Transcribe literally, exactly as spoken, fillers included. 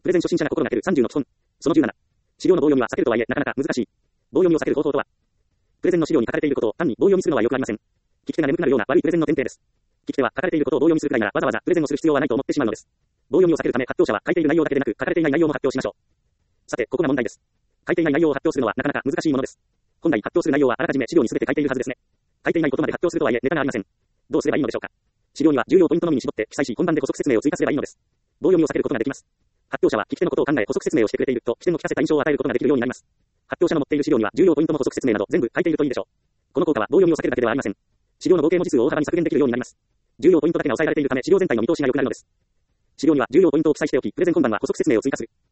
プレゼン初心者が心がけるさんじゅうの基本。そのじゅうなな。資料の棒読みは避けるとはいえ、なかなか難しい。棒読みを避ける方法とは。プレゼンの資料に書かれていることを単に棒読みするのは良くありません。聞き手が眠くなるような悪いプレゼンの前提です。聞き手は書かれていることを棒読みするくらいならわざわざプレゼンをする必要はないと思ってしまうのです。棒読みを避けるため発表者は書いている内容だけでなく書かれていない内容も発表しましょう。さて、ここが問題です。書いていない内容を発表するのはなかなか難しいものです。本来発表する内容はあらかじめ資料に全て書いているはずですね。書いていないことまで発表するとはいえネタがありません。どうすればいいのでしょうか。資料には重要ポイントのみに絞って記載し、本番で補足説明を追加すればいいのです。棒読みを避けることができます。発表者は聞き手のことを考え補足説明をしてくれていると、聞き手も聞かせた印象を与えることができるようになります。発表者の持っている資料には重要ポイントも補足説明など全部書いているといいでしょう。この効果は棒読みを避けるだけではありません。資料の合計文字数を大幅に削減できるようになります。重要ポイントだけが抑えられているため資料全体の見通しが良くなるのです。資料には重要ポイントを記載しておき、プレゼン本番は補足説明を追加する。